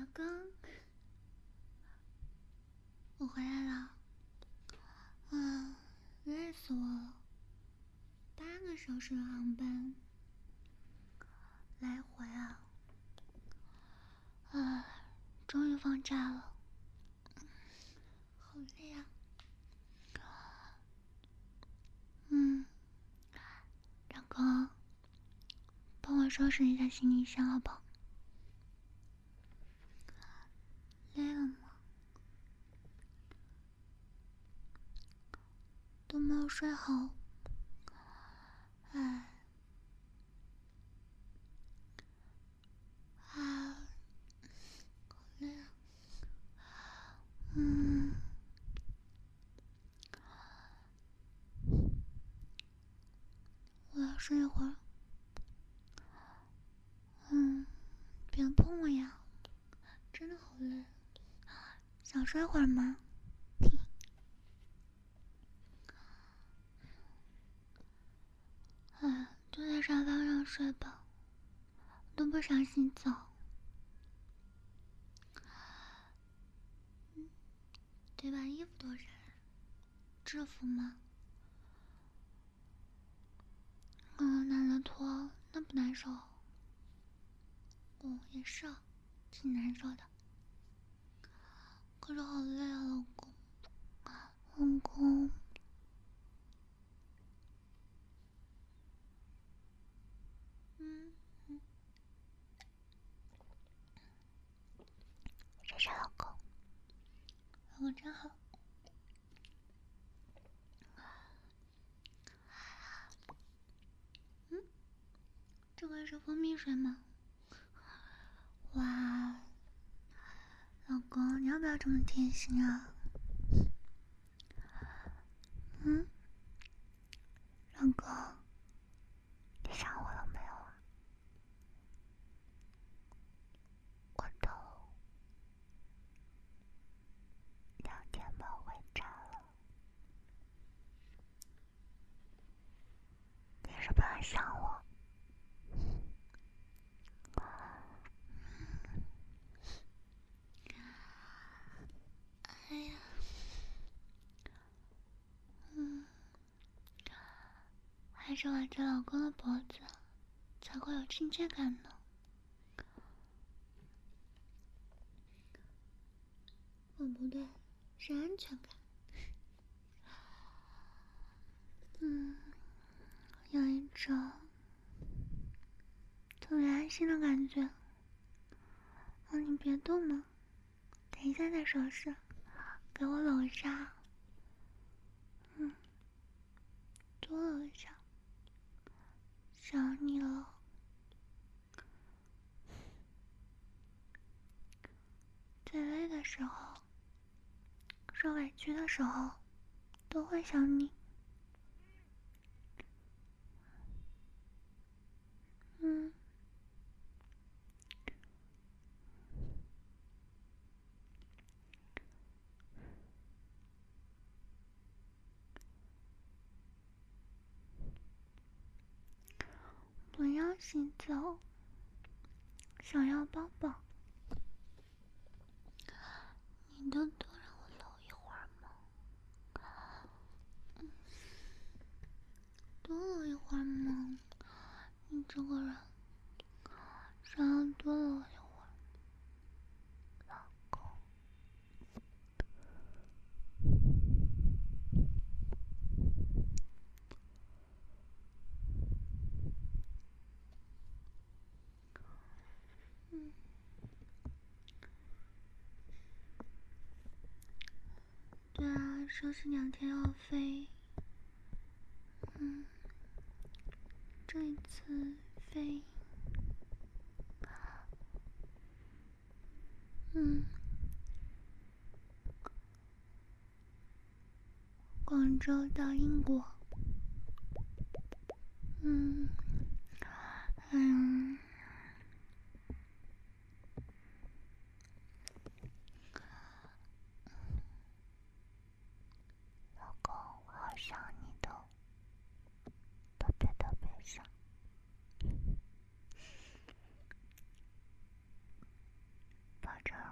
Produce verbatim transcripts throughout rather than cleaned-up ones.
公，我回来了。啊，累死我了！八个小时的航班，来回啊！啊，终于放假了，好累啊！嗯，老公，帮我收拾一下行李箱好不好？累了吗？都没有睡好，哎，啊，好累啊！嗯，我要睡一会儿。嗯，别碰我呀，真的好累，想睡会儿吗？哎，就在沙发上睡吧，都不想洗澡。得把衣服脱下来，制服吗？嗯，懒得脱，那不难受。哦，也是啊，挺难受的。可是好累啊，老公，老公。嗯嗯，谢谢老公，老公真好。嗯，这个是蜂蜜水吗？哇，老公，你要不要这么贴心啊？嗯，老公，你想我了没有啊？我都两天没有回家了，你是不是很想我？哎呀，嗯，还是挽着老公的脖子才会有亲切感呢。哦，不对，是安全感。嗯，有一种特别安心的感觉。哦，你别动嘛，等一下再收拾，给我搂一下。嗯，多搂一下，想你了。最累的时候，受委屈的时候，都会想你。嗯，不要洗澡，想要抱抱。你都多让我搂一会儿吗？嗯，多搂一会儿嘛，你这个人想要多搂一会儿，老公。嗯，对啊，说是两天要飞，嗯，这一次飞，嗯，广州到英国，嗯，嗯，老公，我好想你的，特别特别想。抱着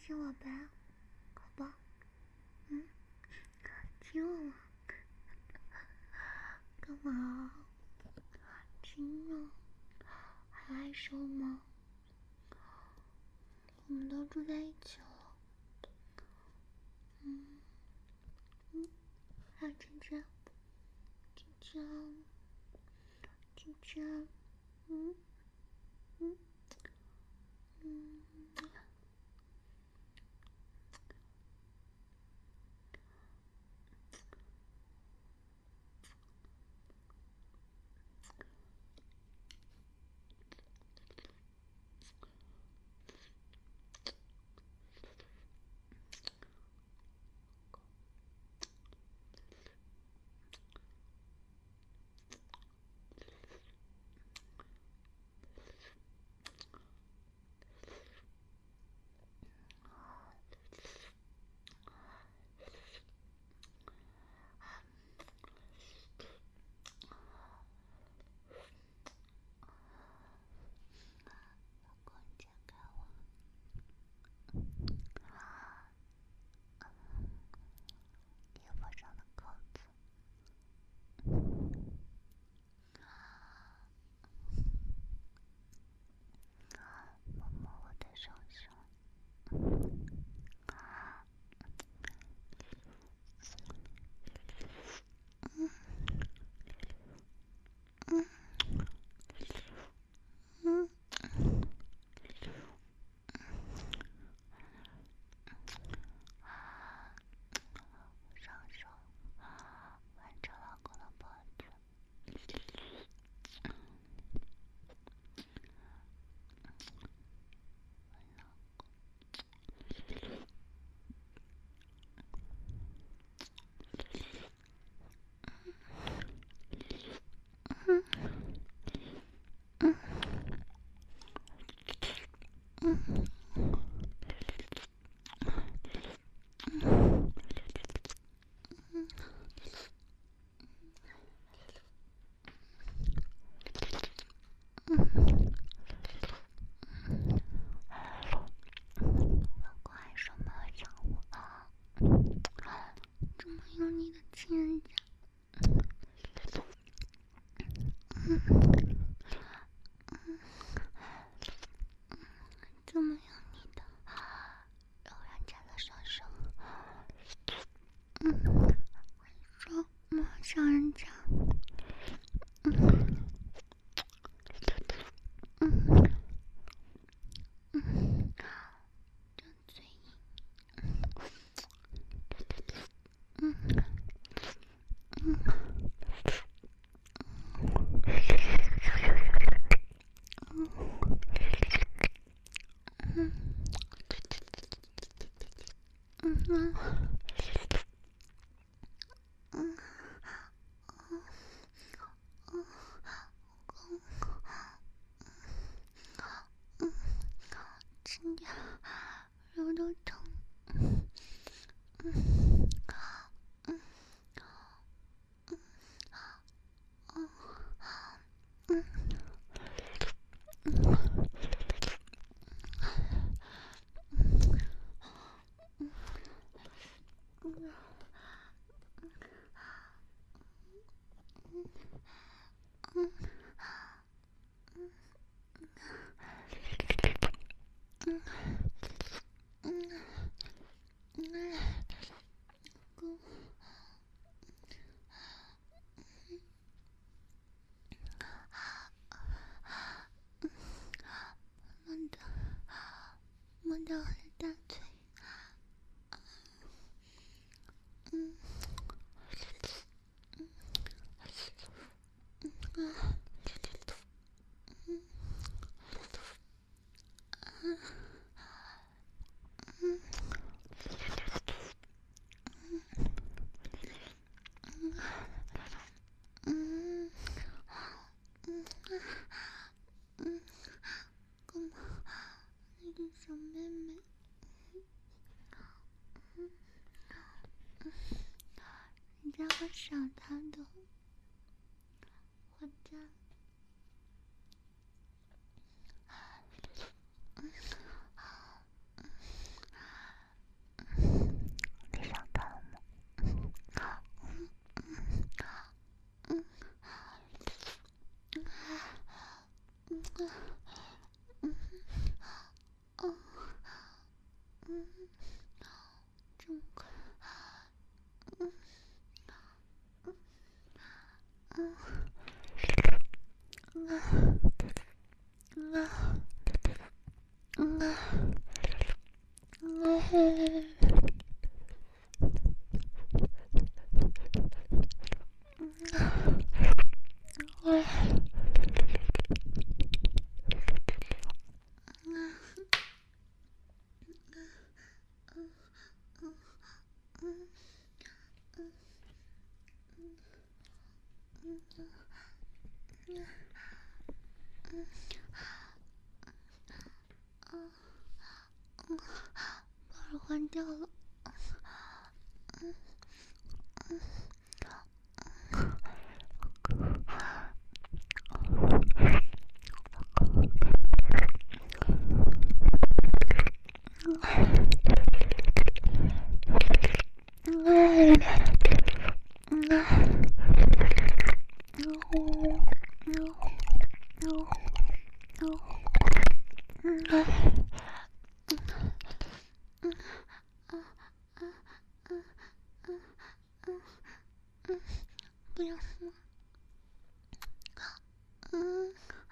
亲我呗，好吧？嗯，亲我嘛。干嘛？亲了，还害羞吗？我们都住在一起了。嗯嗯，还有亲亲，亲亲，亲亲，嗯嗯嗯。这么用力的亲人家，这么用力的揉人家的双手，嗯，说摸上人家，嗯嗯嗯，张嘴，嗯嗯。嗯嗯嗯嗯嗯嗯，亲点，揉揉疼。嗯嗯嗯嗯嗯嗯。摸到，摸到我的大腿，嗯嗯嗯嗯嗯嗯嗯嗯，干嘛？那个小妹妹，嗯嗯，人家会想她的，我家。 嗯嗯嗯，这么快，嗯嗯嗯嗯嗯嗯嗯。把耳环掉了。不要死！嗯，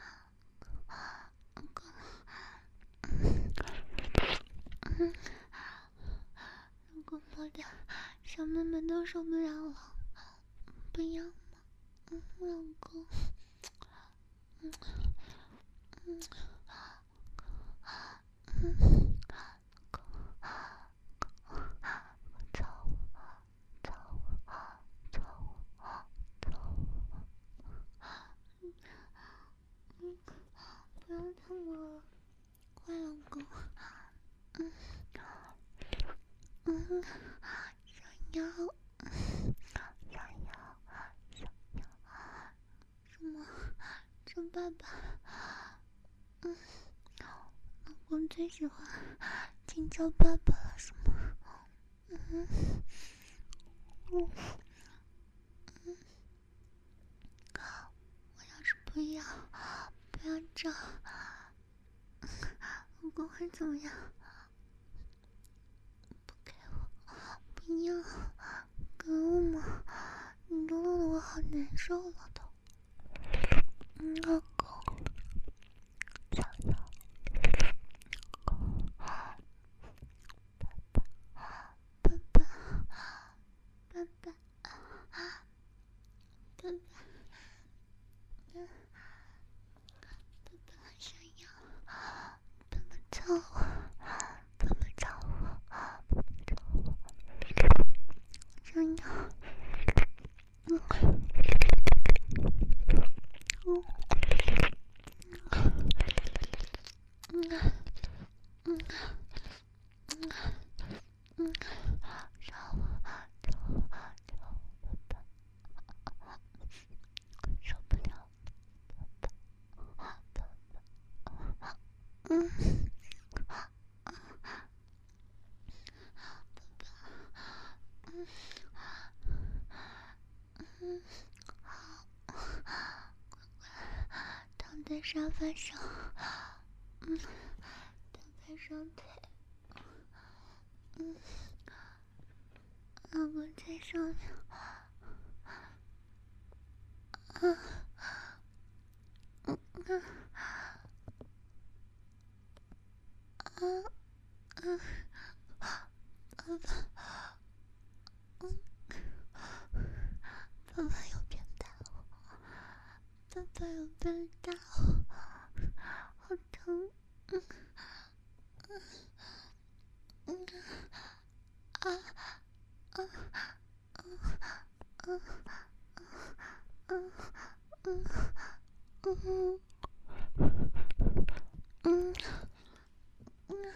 嗯，如果摸掉小妹妹都受不了了，不要吗？嗯，老公，嗯嗯嗯，操操操操！嗯，不要碰我了，乖老公。嗯嗯，想要，想要，想要什么？这爸爸，嗯，老公最喜欢亲叫爸爸了，是吗？嗯嗯嗯，我要是不要，不要找，老公会怎么样？不给我，不要，给我嘛！你都弄得我好难受了都。嗯，老公，想要，老公，爸爸，爸爸，爸爸，爸爸，嗯，爸爸想要，爸爸操我，爸爸操我，爸爸操我，想要，嗯嗯嗯嗯嗯嗯，操我，操我，操我，爸爸，受不了，爸爸，嗯。嗯嗯，好，乖乖躺在沙发上，嗯，躺在双腿，嗯，老公在上面，啊，嗯嗯啊嗯，爸爸，嗯，爸爸有变大哦，爸爸有变大哦，好疼，嗯嗯嗯啊啊啊啊啊嗯嗯嗯嗯。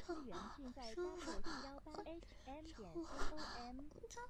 会员尽在 w 幺八 h m 点 com。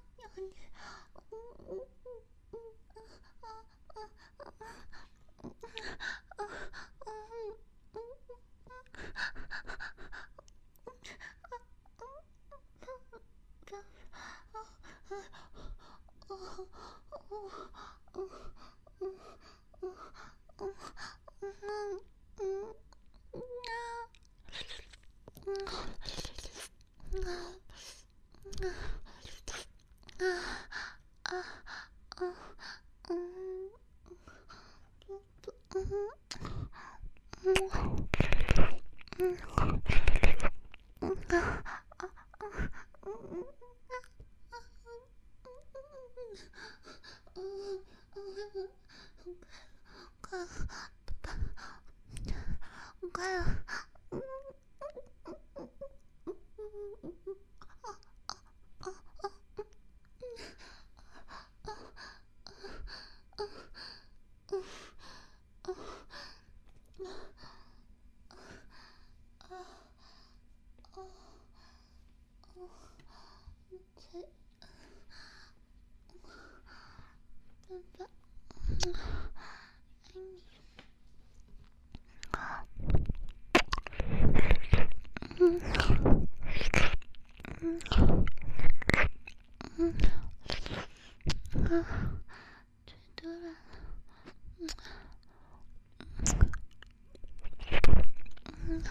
快了！爸爸，爱你。嗯嗯嗯啊，最多了。嗯嗯。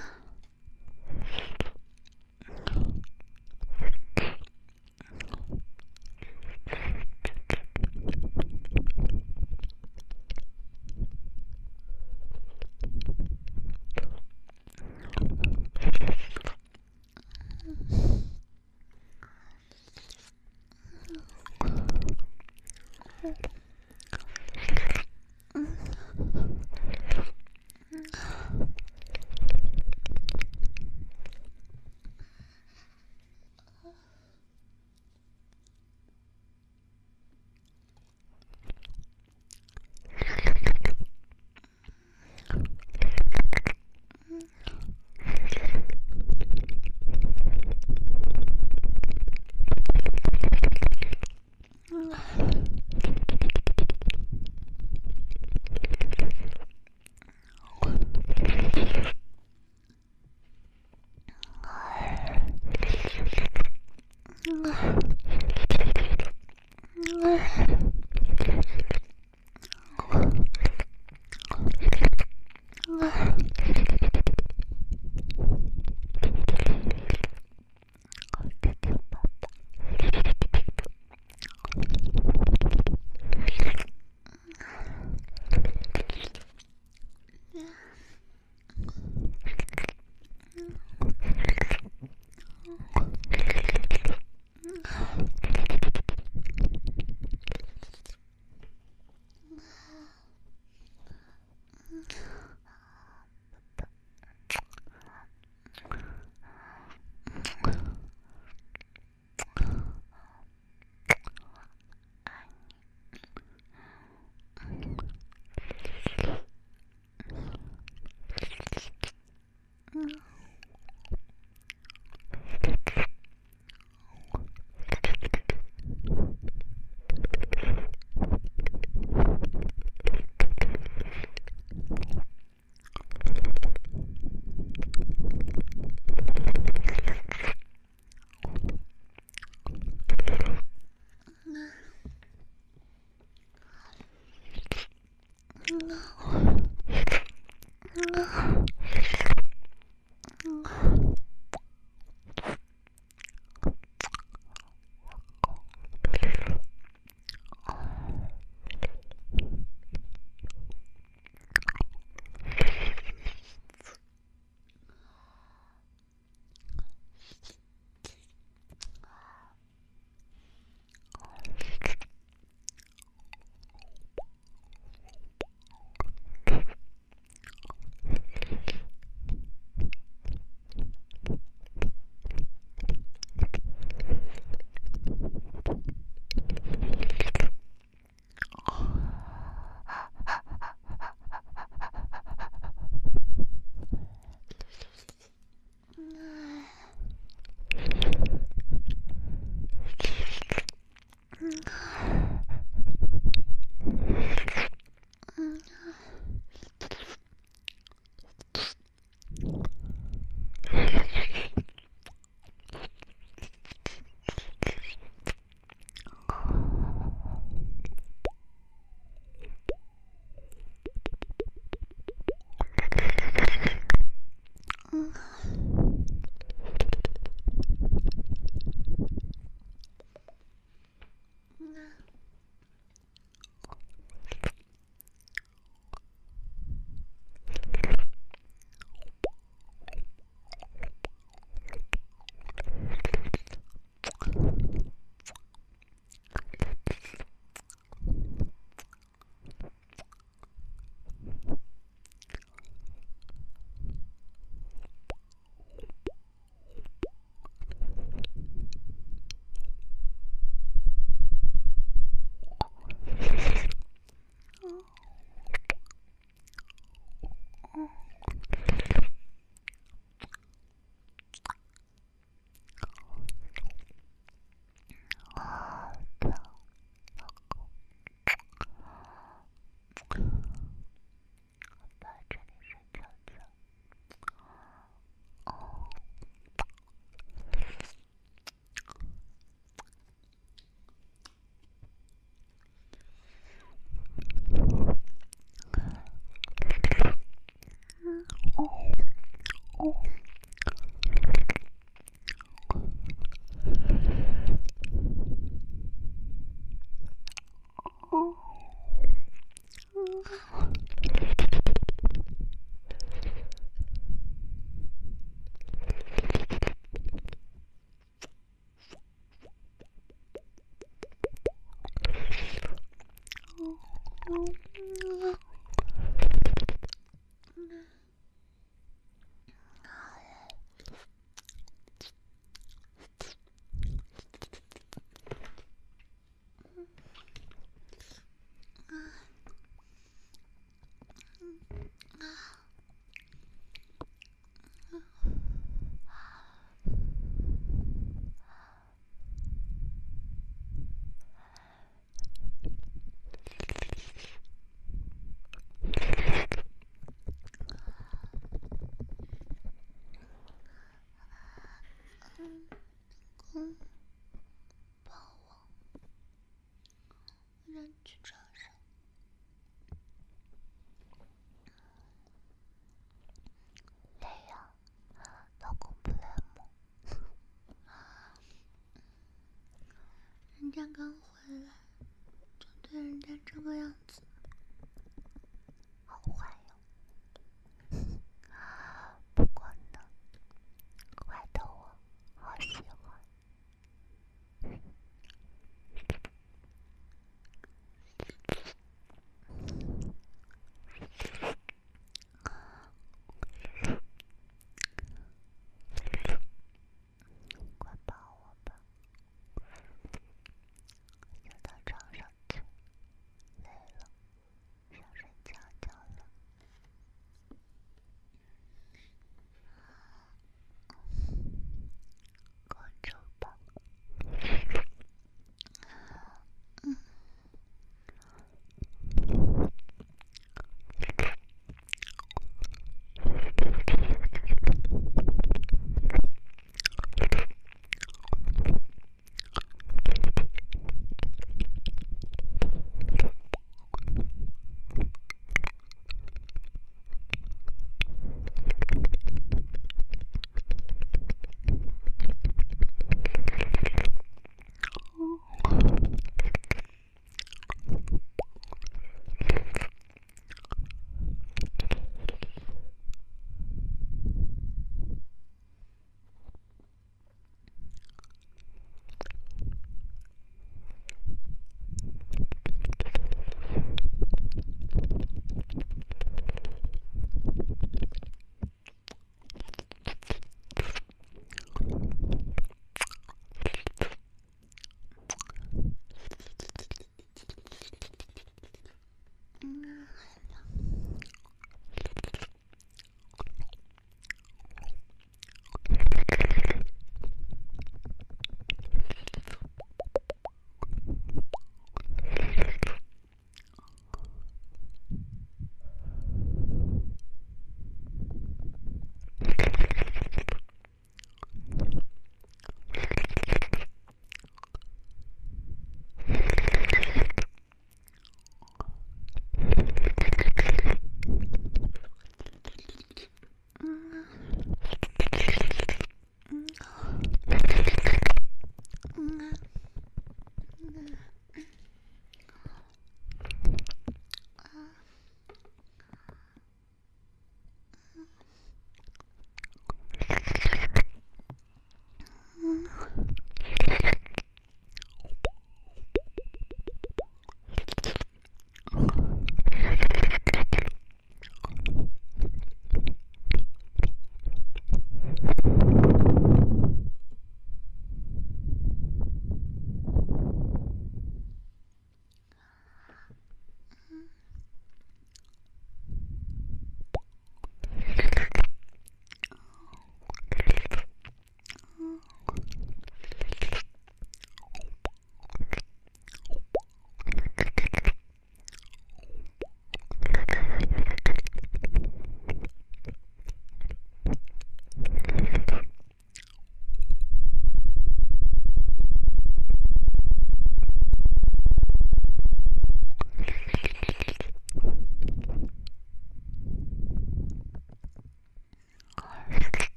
哦。